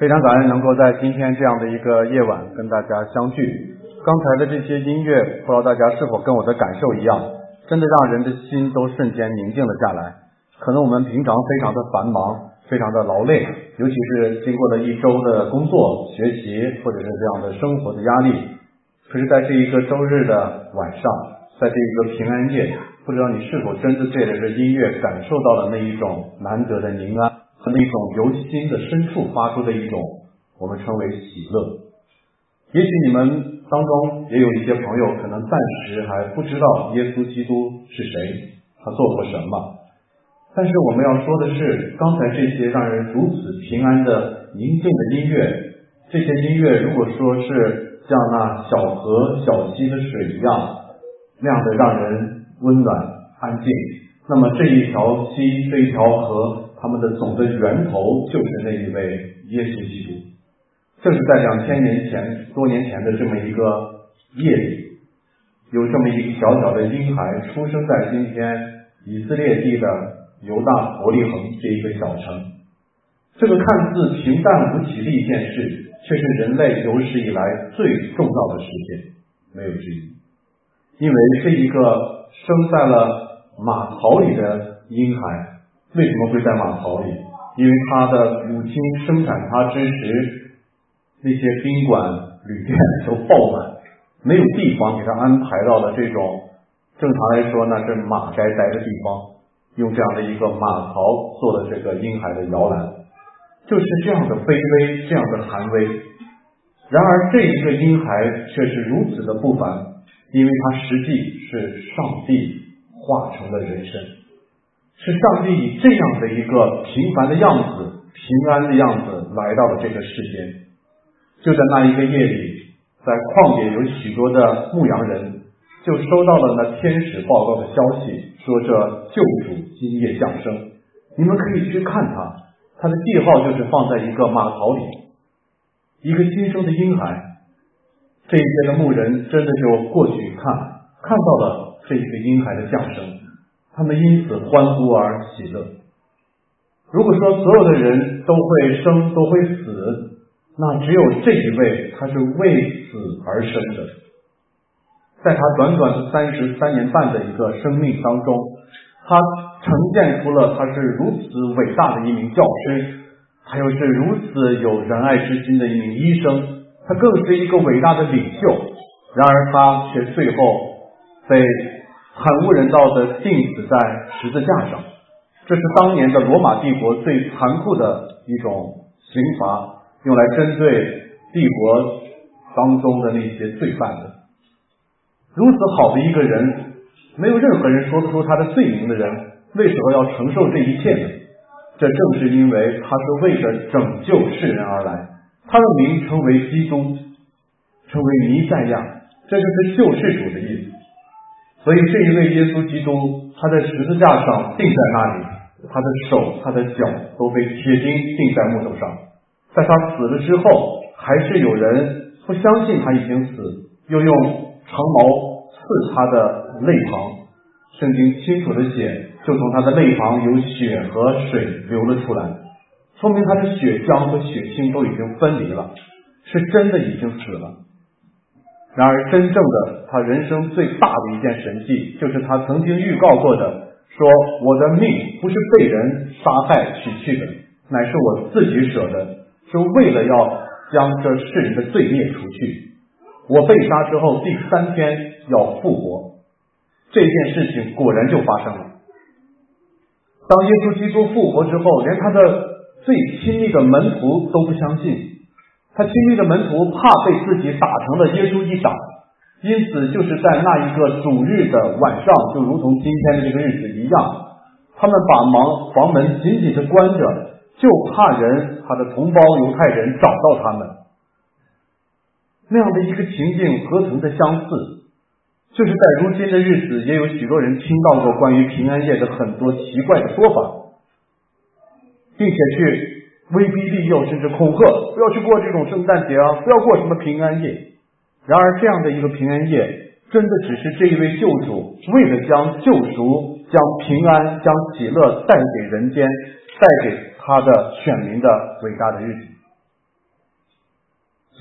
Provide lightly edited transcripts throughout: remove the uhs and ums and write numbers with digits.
非常感恩能够在今天这样的一个夜晚跟大家相聚。刚才的这些音乐，不知道大家是否跟我的感受一样，真的让人的心都瞬间宁静了下来。可能我们平常非常的繁忙，非常的劳累，尤其是经过了一周的工作、学习或者是这样的生活的压力，可是在这一个周日的晚上，在这一个平安夜，不知道你是否真的对着这音乐感受到了那一种难得的宁安和那种由心的深处发出的一种我们称为喜乐。也许你们当中也有一些朋友可能暂时还不知道耶稣基督是谁，他做过什么，但是我们要说的是，刚才这些让人如此平安的宁静的音乐，这些音乐如果说是像那小河小溪的水一样，那样的让人温暖安静，那么这一条溪这一条河，它们的总的源头就是那一位耶稣基督。正是在多年前的这么一个夜里，有这么一个小小的婴孩出生在今天以色列地的犹大伯利恒这一个小城。这个看似平淡无奇的一件事，却是人类有史以来最重要的事件，没有之一。因为这一个生在了马槽里的婴孩，为什么会在马槽里？因为他的母亲生产他之时，那些宾馆旅店都爆满，没有地方给他安排到了这种正常来说那是马该待的地方，用这样的一个马槽做了这个婴孩的摇篮，就是这样的卑微，这样的寒微。然而这一个婴孩却是如此的不凡，因为他实际是上帝化成了人身，是上帝以这样的一个平凡的样子，平安的样子来到了这个世间。就在那一个夜里，在旷野有许多的牧羊人就收到了那天使报告的消息，说这救主今夜降生，你们可以去看他的记号就是放在一个马槽里，一个新生的婴孩。这一些的牧人真的就过去看到了这一个婴孩的降生，他们因此欢呼而喜乐。如果说所有的人都会生都会死，那只有这一位他是为此而生的。在他短短的33年半的一个生命当中，他呈现出了他是如此伟大的一名教师，他又是如此有仁爱之心的一名医生，他更是一个伟大的领袖。然而他却最后被惨无人道的钉死在十字架上，这是当年的罗马帝国最残酷的一种刑罚，用来针对帝国当中的那些罪犯的。如此好的一个人，没有任何人说得出他的罪名的人，为什么要承受这一切呢？这正是因为他是为了拯救世人而来，他的名称为基督，称为弥赛亚，这就是救世主的意思。所以这一位耶稣基督，他在十字架上钉在那里，他的手他的脚都被铁钉钉在木头上。在他死了之后，还是有人不相信他已经死，又用长矛刺他的肋旁，圣经清楚的写，就从他的肋旁有血和水流了出来，说明他的血浆和血清都已经分离了，是真的已经死了。然而真正的他人生最大的一件神迹，就是他曾经预告过的，说我的命不是被人杀害取去的，乃是我自己舍的，是为了要将这世人的罪孽除去。我被杀之后第3天要复活，这件事情果然就发生了。当耶稣基督复活之后，连他的最亲密的门徒都不相信，他亲密的门徒怕被自己打成了耶稣一掌，因此就是在那一个主日的晚上，就如同今天的这个日子一样，他们把房门紧紧地关着，就怕他的同胞犹太人找到他们。那样的一个情境何曾的相似，就是在如今的日子，也有许多人听到过关于平安夜的很多奇怪的说法，并且去威逼利诱，甚至恐吓，不要去过这种圣诞节啊，不要过什么平安夜。然而这样的一个平安夜，真的只是这一位救主为了将救赎、将平安、将喜乐带给人间，带给他的选民的伟大的日子。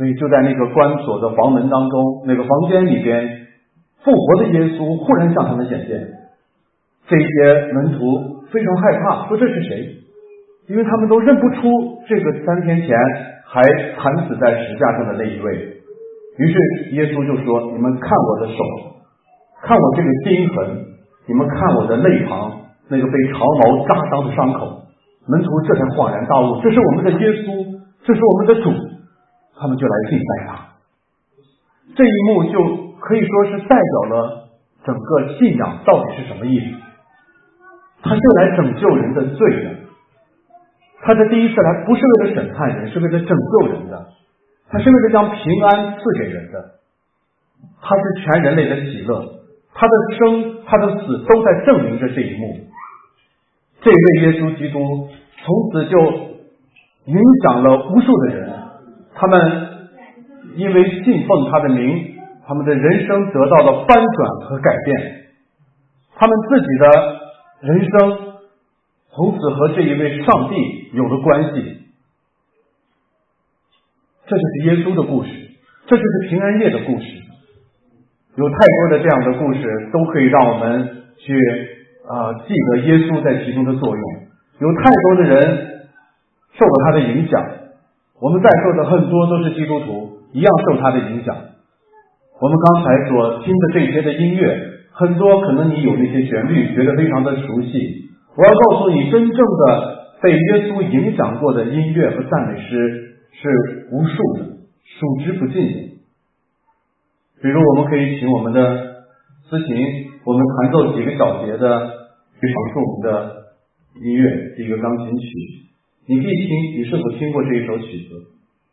所以就在那个关锁的房门当中，那个房间里边，复活的耶稣忽然向他们显现。这些门徒非常害怕，说这是谁？因为他们都认不出这个3天前还惨死在石架上的那一位。于是耶稣就说，你们看我的手，看我这个钉痕，你们看我的肋旁那个被长矛扎伤的伤口。门徒这才恍然大悟，这是我们的耶稣，这是我们的主。他们就来敬拜他。这一幕就可以说是代表了整个信仰到底是什么意思。他是来拯救人的罪的，他的第一次来不是为了审判人，是为了拯救人的，他是为了将平安赐给人的，他是全人类的喜乐，他的生他的死都在证明着这一幕。这位耶稣基督从此就影响了无数的人，他们因为信奉他的名，他们的人生得到了翻转和改变，他们自己的人生从此和这一位上帝有了关系。这就是耶稣的故事，这就是平安夜的故事。有太多的这样的故事都可以让我们去记得耶稣在其中的作用。有太多的人受了他的影响，我们在座的很多都是基督徒，一样受他的影响。我们刚才所听的这些的音乐，很多可能你有那些旋律觉得非常的熟悉。我要告诉你，真正的被耶稣影响过的音乐和赞美诗是无数的，数之不尽的。比如我们可以请我们的司琴，我们弹奏几个小节的非常著名的音乐，是一个钢琴曲。你可以听，你是否听过这一首曲子？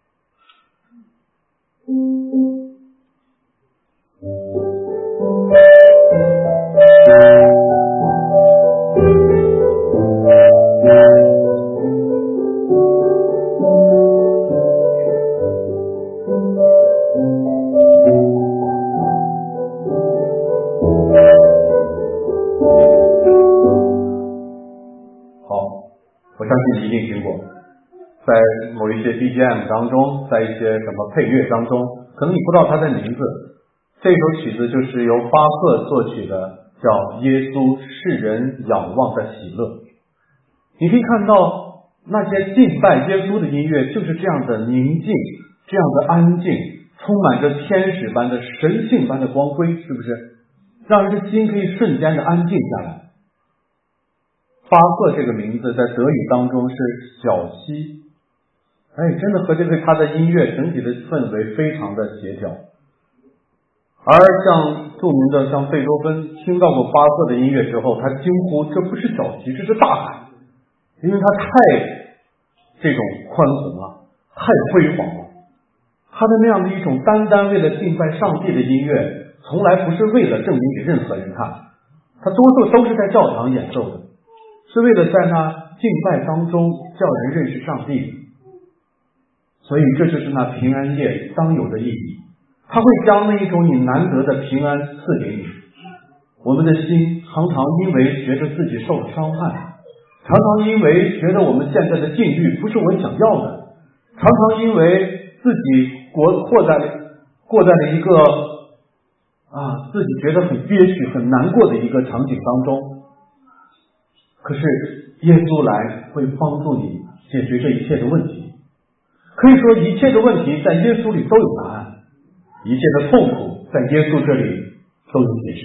我相信你一定听过，在某一些 BGM 当中，在一些什么配乐当中，可能你不知道它的名字。这首曲子就是由巴赫作曲的，叫《耶稣世人仰望的喜乐》。你可以看到那些敬拜耶稣的音乐就是这样的宁静，这样的安静，充满着天使般的神性般的光辉，是不是让人的心可以瞬间的安静下来？巴赫这个名字在德语当中是小西，真的和这个他的音乐整体的氛围非常的协调。而像著名的像贝多芬听到过巴赫的音乐之后，他惊呼这不是小溪，这是大海，因为他太这种宽宏了，太辉煌了。他的那样的一种单单为了敬拜上帝的音乐，从来不是为了证明给任何人看，他多数都是在教堂演奏的，是为了在那敬拜当中叫人认识上帝。所以这就是那平安夜当有的意义，它会将那一种你难得的平安赐给你。我们的心常常因为觉得自己受了伤害，常常因为觉得我们现在的境遇不是我想要的，常常因为自己过在了一个自己觉得很憋屈很难过的一个场景当中。可是耶稣来会帮助你解决这一切的问题，可以说一切的问题在耶稣里都有答案，一切的痛苦在耶稣这里都有解释。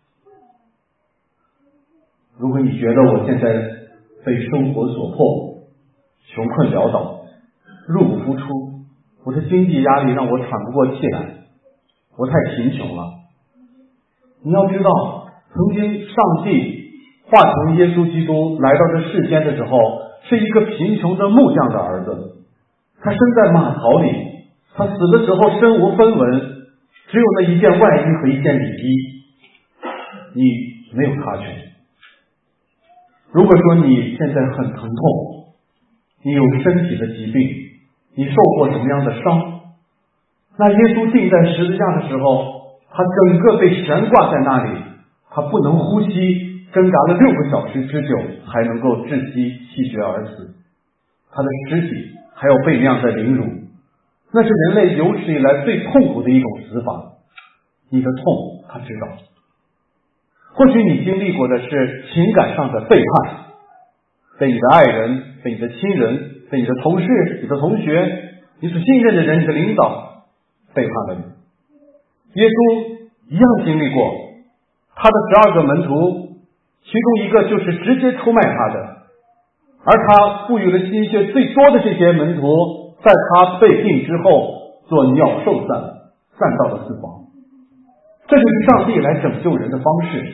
如果你觉得我现在被生活所迫，穷困潦倒，入不敷出，我的经济压力让我喘不过气来，我太贫穷了，你要知道，曾经上帝化成耶稣基督来到这世间的时候，是一个贫穷的木匠的儿子，他生在马槽里，他死的时候身无分文，只有那一件外衣和一件里衣，你没有他权。如果说你现在很疼痛，你有身体的疾病，你受过什么样的伤，那耶稣钉在十字架的时候，他整个被悬挂在那里，他不能呼吸，挣扎了6个小时之久，还能够窒息气绝而死，他的尸体还要被那样的凌辱。 那是人类有史以来最痛苦的一种死法。你的痛他知道。或许你经历过的是情感上的背叛，被你的爱人，被你的亲人，被你的同事，你的同学，你所信任的人，你的领导背叛了你。耶稣一样经历过，他的12个门徒其中一个就是直接出卖他的，而他赋予了心血最多的这些门徒，在他被定之后做鸟兽散，散到了四方。这就是上帝来拯救人的方式。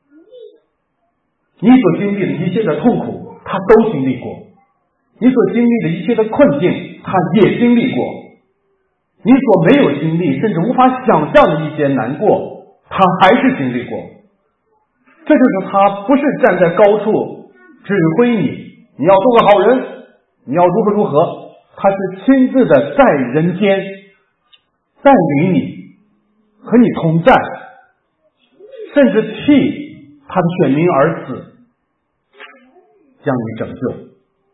你所经历的一切的痛苦他都经历过，你所经历的一切的困境他也经历过，你所没有经历甚至无法想象的一些难过他还是经历过。这就是他不是站在高处指挥你要做个好人，你要如何如何，他是亲自的在人间带领你，和你同在，甚至替他的选民而死，将你拯救。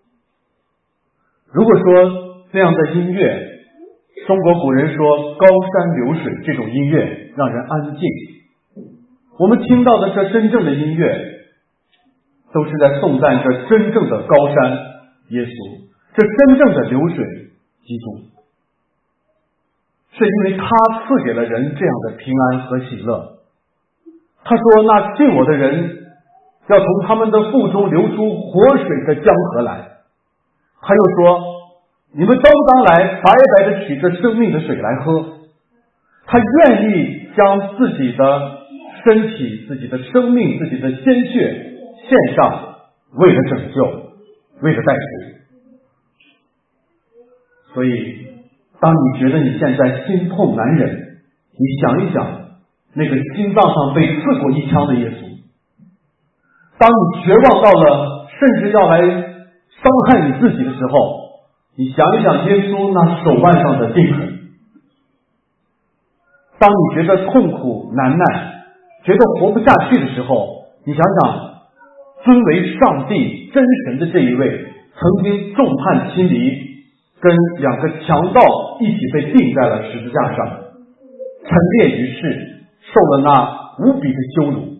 如果说这样的音乐，中国古人说高山流水，这种音乐让人安静。我们听到的这真正的音乐，都是在颂赞这真正的高山耶稣，这真正的流水基督，是因为他赐给了人这样的平安和喜乐。他说那信我的人要从他们的腹中流出活水的江河来。他又说你们都当来白白的取这生命的水来喝。他愿意将自己的身体、自己的生命、自己的鲜血献上，为了拯救，为了代赎。所以当你觉得你现在心痛难忍，你想一想那个心脏上被刺过一枪的耶稣。当你绝望到了甚至要来伤害你自己的时候，你想一想耶稣那手腕上的钉痕。当你觉得痛苦难耐，觉得活不下去的时候，你想想尊为上帝真神的这一位，曾经众叛亲离，跟2个强盗一起被钉在了十字架上，陈列于世，受了那无比的羞辱。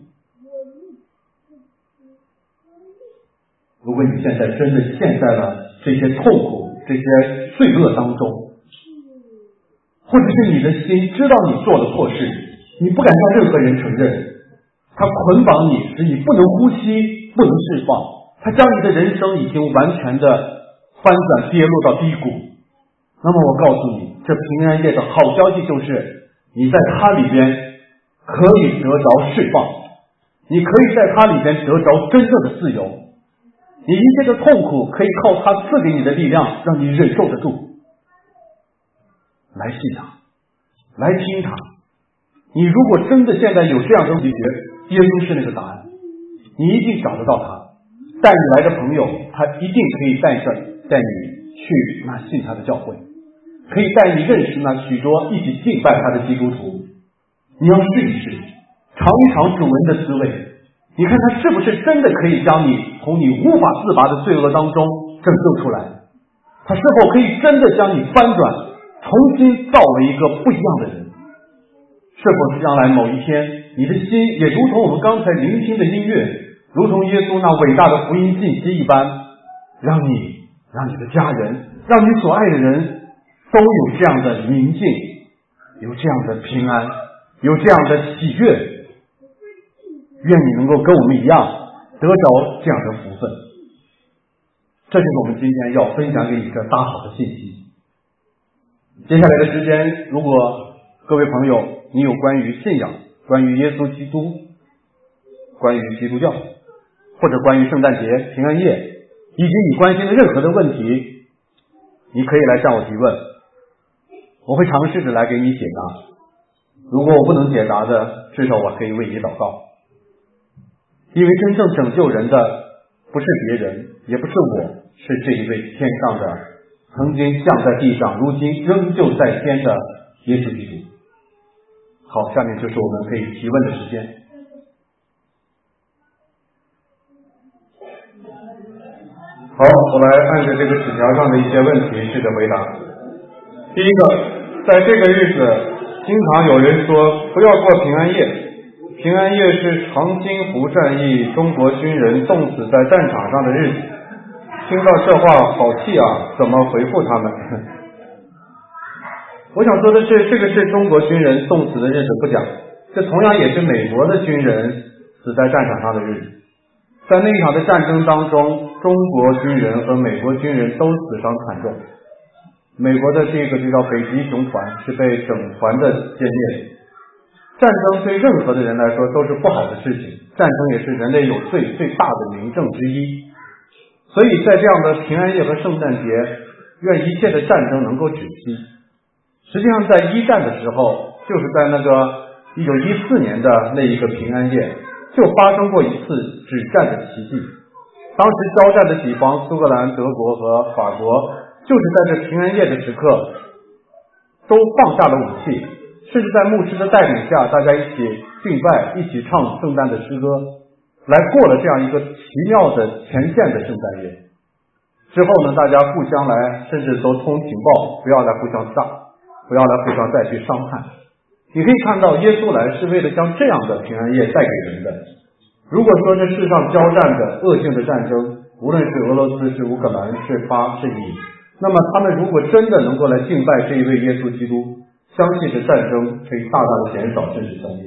如果你现在真的陷在了这些痛苦、这些罪恶当中，或者是你的心知道你做了错事，你不敢向任何人承认，他捆绑你，使你不能呼吸，不能释放，他将你的人生已经完全的翻转，跌落到低谷。那么我告诉你，这平安夜的好消息就是你在他里边可以得着释放，你可以在他里边得着真正的自由，你一切的痛苦可以靠他赐给你的力量让你忍受得住。来信他，来听他。你如果真的现在有这样的解决，耶稣是那个答案，你一定找得到他。带你来的朋友，他一定可以带你去那信他的教会，可以带你认识那许多一起敬拜他的基督徒。你要试一试，尝一尝主恩的滋味，你看他是不是真的可以将你从你无法自拔的罪恶当中拯救出来，他是否可以真的将你翻转，重新造为一个不一样的人。是否是将来某一天，你的心也如同我们刚才聆听的音乐，如同耶稣那伟大的福音信息一般，让你的家人，让你所爱的人都有这样的宁静，有这样的平安，有这样的喜悦。愿你能够跟我们一样得着这样的福分。这就是我们今天要分享给你的大好的信息。接下来的时间，如果各位朋友你有关于信仰，关于耶稣基督，关于基督教，或者关于圣诞节、平安夜，以及你关心的任何的问题，你可以来向我提问，我会尝试着来给你解答。如果我不能解答的，至少我可以为你祷告。因为真正拯救人的不是别人，也不是我，是这一位天上的，曾经降在地上，如今仍旧在天的耶稣基督。好，下面就是我们可以提问的时间。好，我来按着这个纸条上的一些问题试着回答。 第一个，在这个日子，经常有人说不要过平安夜。平安夜是长津湖战役中国军人冻死在战场上的日子。听到这话好气啊，怎么回复他们？我想说的是，这个是中国军人冻死的日子不讲，这同样也是美国的军人死在战场上的日子。在那一场的战争当中，中国军人和美国军人都死伤惨重。美国的这个就叫北极熊团是被整团的歼灭。战争对任何的人来说都是不好的事情，战争也是人类有罪最大的明证之一。所以在这样的平安夜和圣诞节，愿一切的战争能够止息。实际上在一战的时候，就是在那个1914年的那一个平安夜，就发生过一次止战的奇迹。当时交战的几方苏格兰、德国和法国，就是在这平安夜的时刻都放下了武器，甚至在牧师的带领下，大家一起敬拜，一起唱圣诞的诗歌，来过了这样一个奇妙的前线的圣诞夜。之后呢，大家互相来，甚至都通情报，不要来互相杀，不要来互相再去伤害。你可以看到耶稣来是为了将这样的平安夜带给人的。如果说这世上交战的恶性的战争，无论是俄罗斯、是乌克兰、是巴、是以，那么他们如果真的能够来敬拜这一位耶稣基督，相信这战争可以大大的减少，甚至消灭。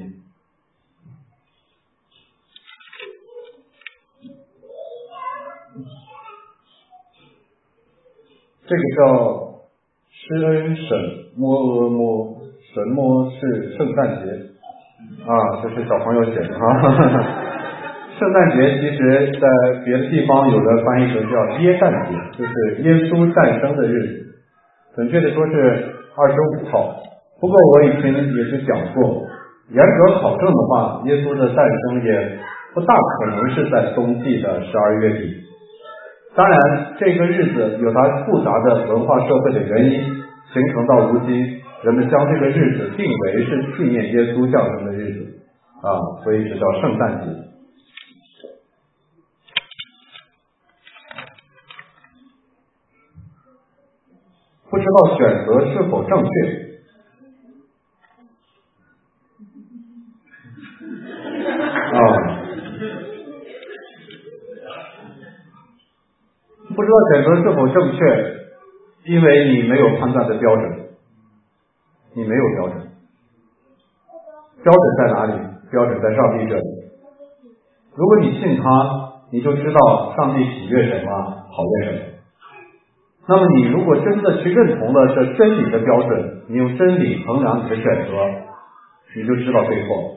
这个叫施恩省摩俄摩神摩是圣诞节啊，这是小朋友写的啊。圣诞节其实在别的地方有的翻译成叫耶诞节，就是耶稣诞生的日子，准确的说是25号。不过我以前也是讲过，严格考证的话，耶稣的诞生也不大可能是在冬季的12月底。当然这个日子有它复杂的文化社会的原因，形成到如今人们将这个日子定为是纪念耶稣降生的日子啊，所以是叫圣诞节。不知道选择是否正确不知道选择是否正确，因为你没有判断的标准，你没有标准，标准在哪里？标准在上帝这里。如果你信他，你就知道上帝喜悦什么，讨厌什么。那么你如果真的去认同了这真理的标准，你用真理衡量你的选择，你就知道对错。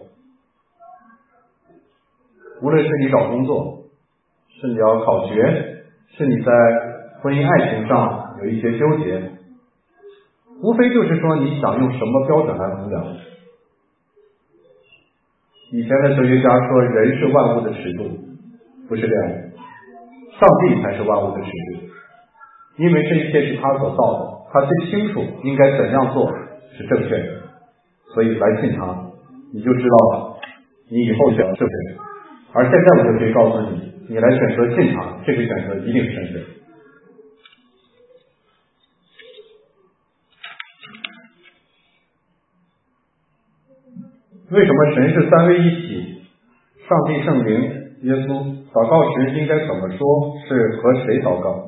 无论是你找工作，是你要考学，是你在婚姻爱情上有一些纠结，无非就是说你想用什么标准来衡量。以前的哲学家说人是万物的尺度，不是这样的，上帝才是万物的尺度。因为这一切是他所造的，他最清楚应该怎样做是正确的，所以来信他，你就知道了，你以后选正确的。而现在我就可以告诉你，你来选择信他，这个选择一定是正确的。为什么神是三位一体？上帝、圣灵、耶稣。祷告时应该怎么说？是和谁祷告？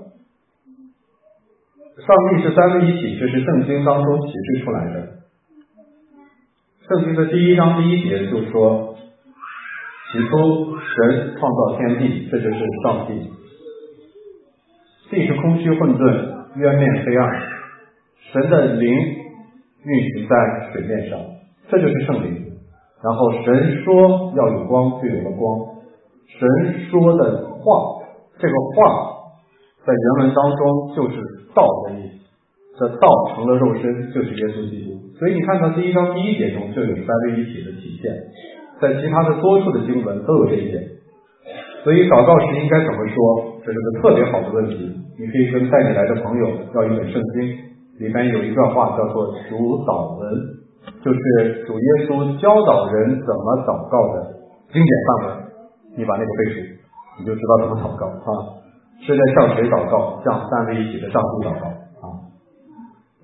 上帝是三位一体，这是圣经当中启示出来的。圣经的第1章第1节就说，起初神创造天地，这就是上帝。地是空虚混沌，渊面黑暗，神的灵运行在水面上，这就是圣灵。然后神说要有光，就有了光。神说的话，这个话在原文当中就是道的意思，这道成了肉身，就是耶稣基督。所以你看到第1章第1节中就有三位一体的体现，在其他的多处的经文都有这一点。所以祷告时应该怎么说，这是个特别好的问题。你可以跟带你来的朋友要一本圣经，里面有一段话叫做主祷文，就是主耶稣教导人怎么祷告的经典范文，你把那个背熟，你就知道怎么祷告啊。是在向谁祷告？向三位一体的上帝祷告啊。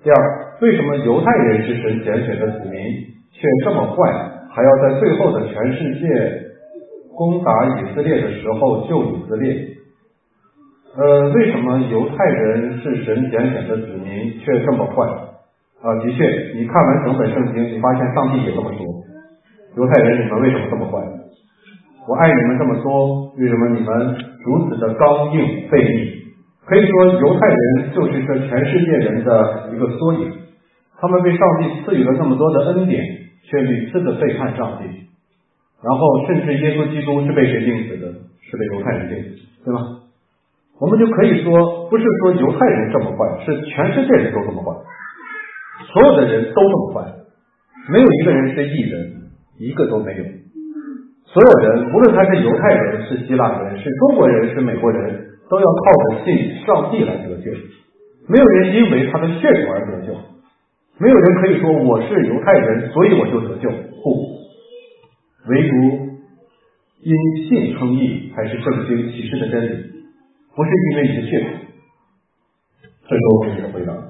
第二，为什么犹太人是神拣选的子民，却这么坏，还要在最后的全世界攻打以色列的时候救以色列？为什么犹太人是神拣选的子民，却这么坏？的确，你看完整本圣经，你发现上帝也这么说。犹太人，你们为什么这么坏？我爱你们这么多，为什么你们如此的刚硬悖逆？可以说，犹太人就是这全世界人的一个缩影。他们被上帝赐予了那么多的恩典，却屡次的背叛上帝。然后，甚至耶稣基督是被谁钉死的？是被犹太人钉死，对吗？我们就可以说，不是说犹太人这么坏，是全世界人都这么坏，所有的人都这么坏，没有一个人是义人，一个都没有。所有人，无论他是犹太人、是希腊人、是中国人、是美国人，都要靠着信上帝来得救。没有人因为他的血统而得救，没有人可以说我是犹太人，所以我就得救。不，唯独因信称义才是圣经启示的真理，不是因为你的血统。这是我给你的回答。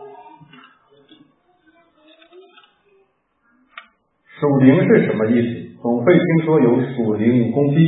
属灵是什么意思？总会听说有属灵攻击。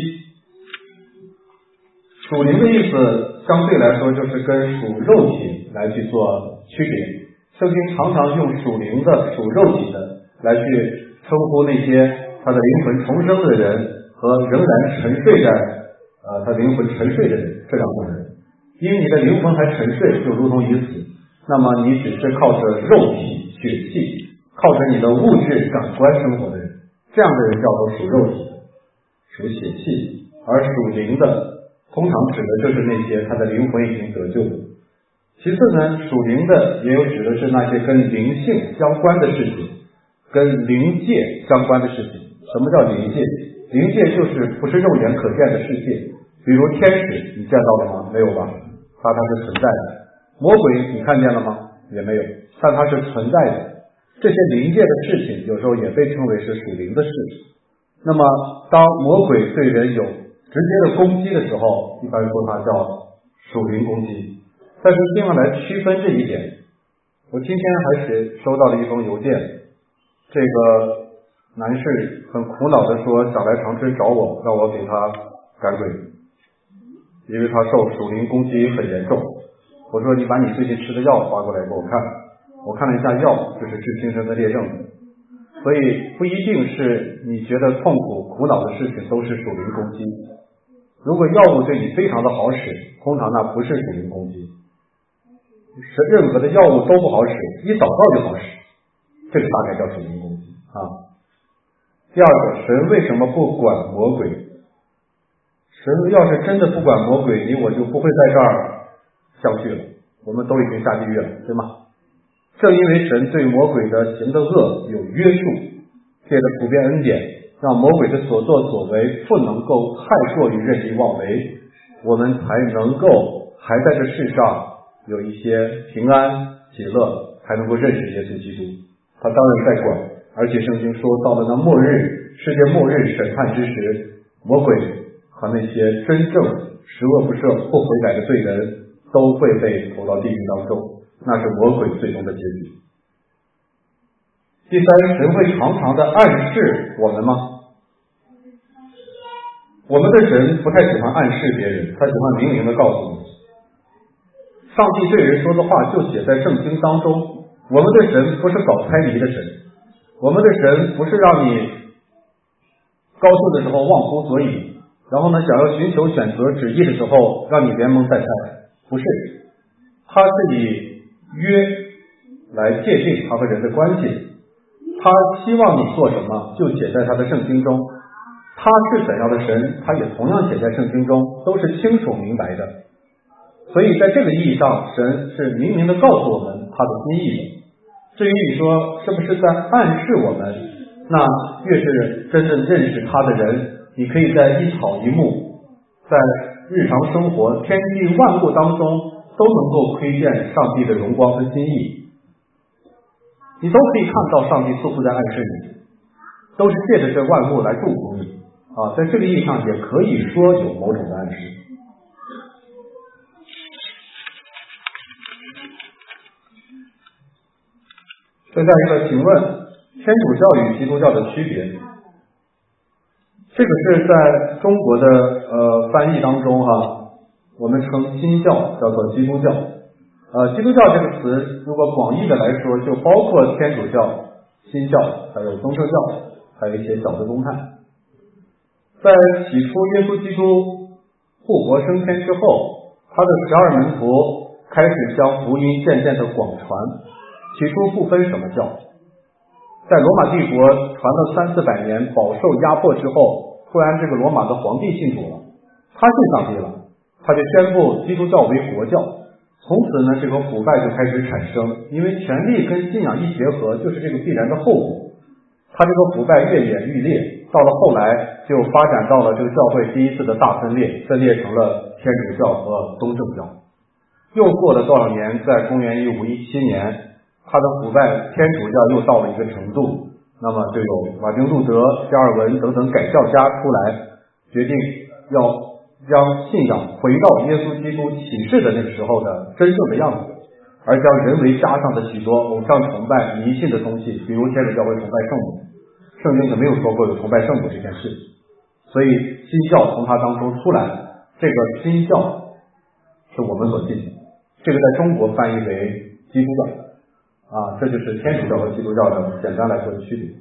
属灵的意思相对来说就是跟属肉体来去做区别。圣经常常用属灵的、属肉体的来去称呼那些他的灵魂重生的人和仍然沉睡的他灵魂沉睡的人，这两种人。因为你的灵魂还沉睡，就如同已死，那么你只是靠着肉体、血气，靠着你的物质感官生活的人，这样的人叫做属肉体的、属血气。而属灵的通常指的就是那些他的灵魂已经得救了。其次呢，属灵的也有指的是那些跟灵性相关的事情，跟灵界相关的事情。什么叫灵界？灵界就是不是肉眼可见的世界，比如天使，你见到了吗？没有吧？它是存在的。魔鬼你看见了吗？也没有，但它是存在的。这些灵界的事情有时候也被称为是属灵的事。那么当魔鬼对人有直接的攻击的时候，一般说它叫属灵攻击。但是另外来区分这一点，我今天还是收到了一封邮件，这个男士很苦恼的说想来长春找我，让我给他赶鬼，因为他受属灵攻击很严重。我说你把你最近吃的药发过来给我看，我看了一下药，就是治精神分裂症的。所以不一定是你觉得痛苦苦恼的事情都是属灵攻击。如果药物对你非常的好使，通常那不是属灵攻击。任何的药物都不好使，一祷告就好使，这个大概叫属灵攻击啊。第二个，神为什么不管魔鬼？神要是真的不管魔鬼，你我就不会在这儿相聚了，我们都已经下地狱了，对吗？正因为神对魔鬼的行的恶有约束，借着普遍恩典，让魔鬼的所作所为不能够太过于任意妄为，我们才能够还在这世上有一些平安喜乐，才能够认识耶稣基督。他当然在管，而且圣经说到了那末日，世界末日审判之时，魔鬼和那些真正十恶不赦不悔改的罪人都会被投到地狱当中，那是魔鬼最终的结局。第三，神会常常的暗示我们吗？我们的神不太喜欢暗示别人，他喜欢明明的告诉你。上帝对人说的话就写在圣经当中。我们的神不是搞猜谜的神，我们的神不是让你高兴的时候忘乎所以，然后呢想要寻求选择旨意的时候让你连蒙带猜，不是。他是以约来界定他和人的关系，他希望你做什么就写在他的圣经中，他是怎样的神他也同样写在圣经中，都是清楚明白的。所以在这个意义上，神是明明的告诉我们他的心意的。至于你说是不是在暗示我们，那越是真正认识他的人，你可以在一草一木，在日常生活天地万物当中都能够窥见上帝的荣光和心意，你都可以看到上帝似乎在暗示你，都是借着这万物来祝福你啊，在这个意义上也可以说有某种的暗示。 再一个，请问天主教与基督教的区别？这个是在中国的翻译当中我们称新教叫做基督教。基督教这个词如果广义的来说，就包括天主教、新教，还有东正教，还有一些小的宗派。在起初耶稣基督复活升天之后，他的12门徒开始将福音渐渐的广传。起初不分什么教，在罗马帝国传了300-400年，饱受压迫之后，突然这个罗马的皇帝信主了，他信上帝了，他就宣布基督教为国教。从此呢，这个腐败就开始产生，因为权力跟信仰一结合，就是这个必然的后果。他这个腐败越演愈烈，到了后来就发展到了这个教会第一次的大分裂，分裂成了天主教和东正教。又过了多少年，在公元1517年，他的腐败天主教又到了一个程度，那么就有马丁路德、加尔文等等改教家出来，决定要将信仰回到耶稣基督启示的那个时候的真正的样子，而将人为加上的许多偶像崇拜、迷信的东西，比如天主教会崇拜圣母，圣经可没有说过有崇拜圣母这件事，所以新教从它当中出来，这个新教是我们所信的，这个在中国翻译为基督教这就是天主教和基督教的简单来说的区别。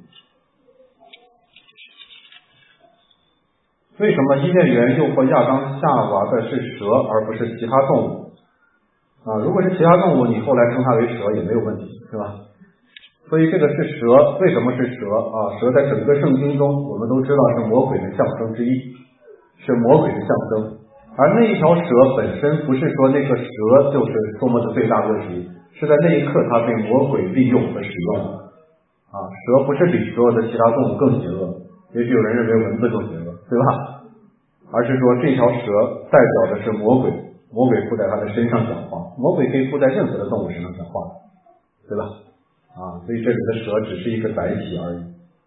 为什么伊甸园诱惑亚当夏娃的是蛇而不是其他动物如果是其他动物，你后来称它为蛇也没有问题，是吧？所以这个是蛇，为什么是蛇蛇在整个圣经中我们都知道是魔鬼的象征之一，是魔鬼的象征，而那一条蛇本身不是说那个蛇就是多么的罪大恶极，是在那一刻它被魔鬼利用和使用蛇不是比所有的其他动物更邪恶，也许有人认为蚊子更邪恶，对吧？而是说这条蛇代表的是魔鬼，魔鬼附在它的身上讲话，魔鬼可以附在任何的动物身上讲话，对吧？所以这里的蛇只是一个载体而已。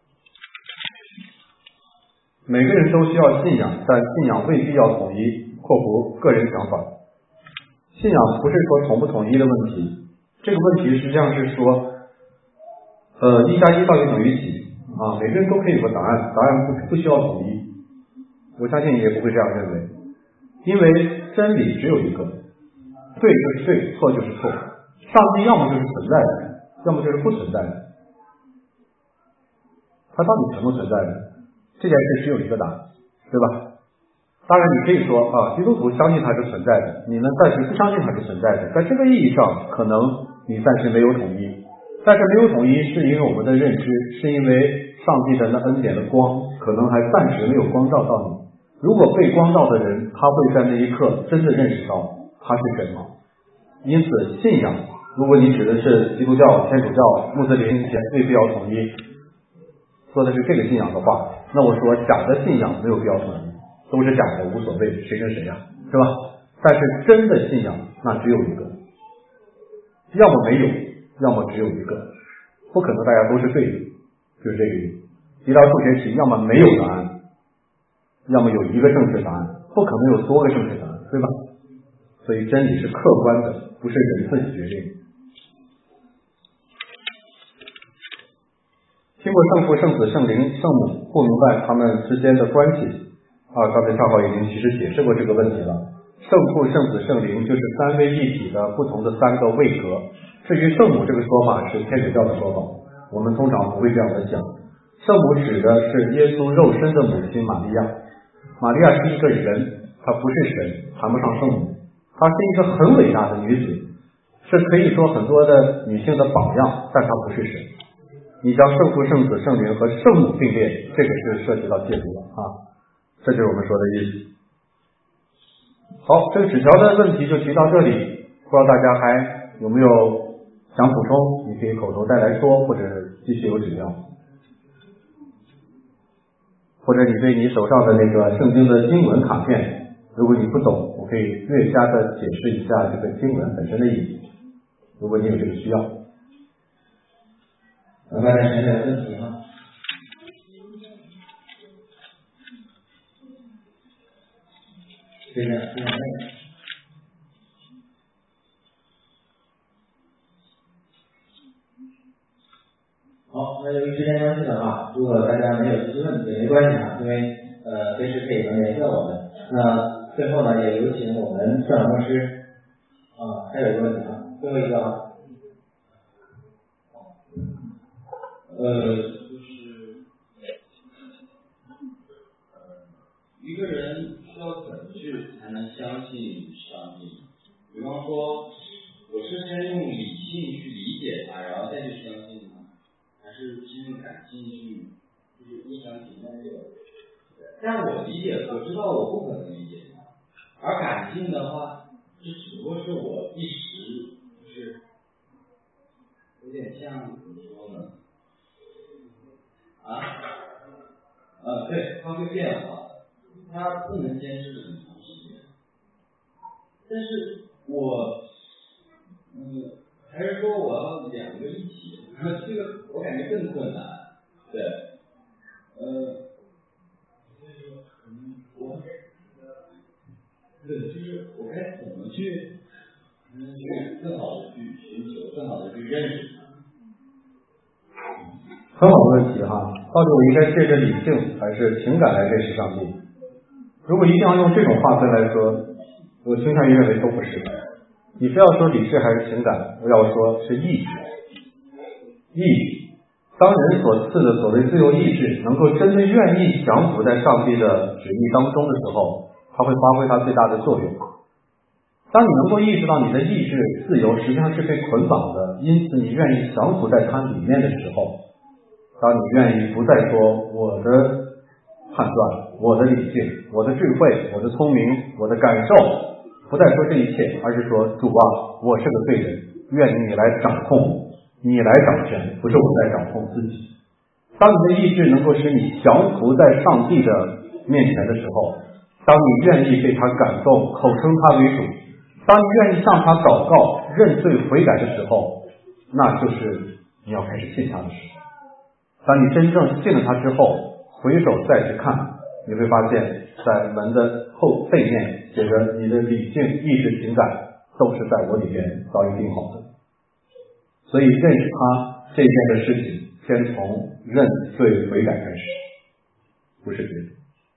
每个人都需要信仰，但信仰未必要统一（括弧个人想法）。信仰不是说统不统一的问题，这个问题实际上是说1+1到底等于几每个人都可以有个答案，答案不需要统一。我相信你也不会这样认为，因为真理只有一个，对就是对，错就是错。上帝要么就是存在的，要么就是不存在的。它到底存不存在的？这件事只有一个答案，对吧？当然你可以说基督徒相信它是存在的，你们暂时不相信它是存在的，在这个意义上可能你暂时没有统一，但是没有统一是因为我们的认知，是因为上帝的那恩典的光可能还暂时没有光照到你。如果被光照的人，他会在那一刻真的认识到他是神吗？因此信仰，如果你指的是基督教、天主教、穆斯林未必要统一，说的是这个信仰的话，那我说假的信仰没有必要统一，都是假的无所谓，谁跟谁是吧？但是真的信仰那只有一个，要么没有，要么只有一个，不可能大家都是对的，就是这个意思。一道数学题要么没有答案，要么有一个正确答案，不可能有多个正确答案，对吧？所以真理是客观的，不是人自己决定。听过圣父、圣子、圣灵、圣母，不明白他们之间的关系刚才恰好已经其实解释过这个问题了。圣父、圣子、圣灵就是三位一体的不同的三个位格。至于圣母这个说法是天主教的说法，我们通常不会这样的讲。圣母指的是耶稣肉身的母亲玛利亚，玛利亚是一个人，她不是神，谈不上圣母，她是一个很伟大的女子，是可以说很多的女性的榜样，但她不是神。你将圣父、圣子、圣灵和圣母并列，这个是涉及到亵渎了这就是我们说的意思。好，这个纸条的问题就提到这里，不知道大家还有没有想补充？你可以口头再来说，或者继续有指教，或者你对你手上的那个圣经的经文卡片，如果你不懂，我可以略加的解释一下这个经文本身的意思，如果你有这个需要。 大家想想问题吗？对的，对的。 好，那由于时间关系的话，如果大家没有提出问题也没关系啊，因为随时可以能联系到我们。那最后呢，也有请我们郑老师还有一个问题啊，最后一个啊。 就是一个人需要怎么去才能相信上帝？比方说，我是先用理性去理解它，然后再去相信它，还是先用感性去就是一厢情愿这个？但我理解，我知道我不可能理解它，而感性的话，这只不过是我一时就是有点像怎么说呢？对，它会变化，它不能坚持很长时间。但是我，还是说我要两个一起，这个我感觉更困难。对，就是我该怎么去，更好的去寻求，更好的去认识它。 很好的问题哈，到底我应该借着理性还是情感来认识上帝？如果一定要用这种划分来说，我倾向于认为都不是。你非要说理智还是情感，我要说是意志。意志，当人所赐的所谓自由意志能够真的愿意降服在上帝的旨意当中的时候，它会发挥它最大的作用。当你能够意识到你的意志自由实际上是被捆绑的，因此你愿意降服在它里面的时候，当你愿意不再说我的判断、我的理性、我的智慧、我的聪明、我的感受，不再说这一切，而是说主啊，我是个罪人，愿你来掌控，你来掌权，不是我在掌控自己。当你的意志能够使你降服在上帝的面前的时候，当你愿意被他感动，口称他为主，当你愿意向他祷告、认罪悔改的时候，那就是你要开始信他的时候。当你真正信了他之后，回首再去看，你会发现在门的背面写着你的理性、意志、情感都是在我里边早已定好的。所以认识他这件的事情，先从认罪悔改开始，不是别的。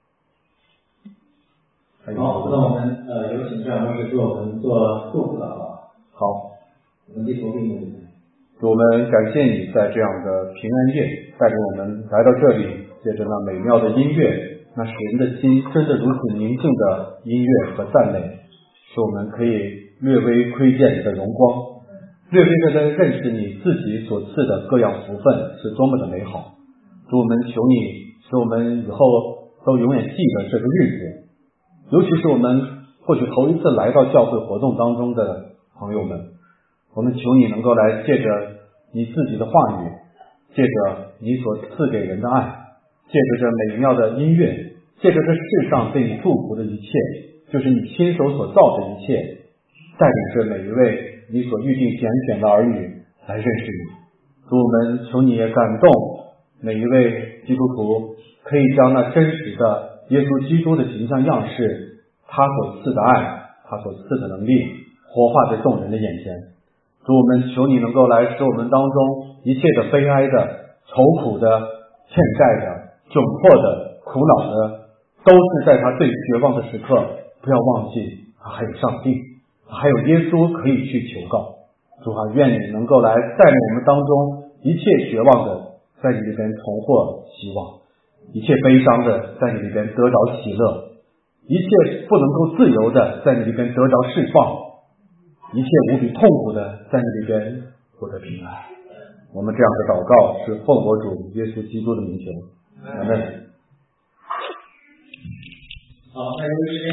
好，那我们有请郑老师给我们做祝福的好。 好， 我们低头闭目。 我们感谢你在这样的平安夜带领我们来到这里，借着那美妙的音乐，那使人的心真的如此宁静的音乐和赞美，使我们可以略微窥见你的荣光，略微的认识你自己所赐的各样福分是多么的美好。主，我们求你使我们以后都永远记得这个日子，尤其是我们或许头一次来到教会活动当中的朋友们，我们求你能够来借着你自己的话语，借着你所赐给人的爱，借着这美妙的音乐，借着这世上被你祝福的一切，就是你亲手所造的一切，带领着每一位你所预定拣选的儿女来认识你。主，我们求你也感动每一位基督徒，可以将那真实的耶稣基督的形象样式，他所赐的爱，他所赐的能力，活化在众人的眼前。主，我们求你能够来使我们当中一切的悲哀的、愁苦的、欠债的、窘迫的、苦恼的，都是在他最绝望的时刻，不要忘记还有上帝，还有耶稣可以去求告。主啊，愿你能够来带领我们当中一切绝望的，在你里边重获希望，一切悲伤的在你里边得着喜乐，一切不能够自由的在你里边得着释放，一切无比痛苦的在你里边获得平安。我们这样的祷告是奉我主耶稣基督的名求，阿们。 好，那由于时间